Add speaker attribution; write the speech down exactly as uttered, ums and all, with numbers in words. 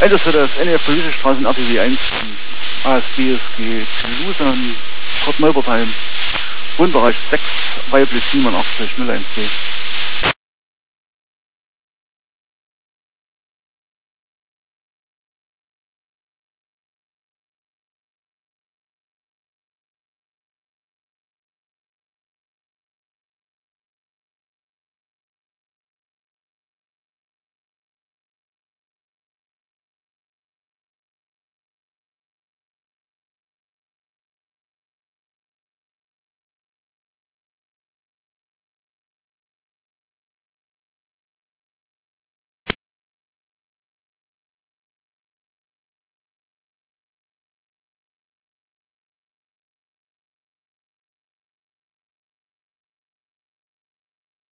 Speaker 1: Enter für das N E F Straßen R T W eins von A S B S G Toulouse, Kurt Neubertheim, Wohnbereich sechs, weiblich siebenundachtzig null eins D.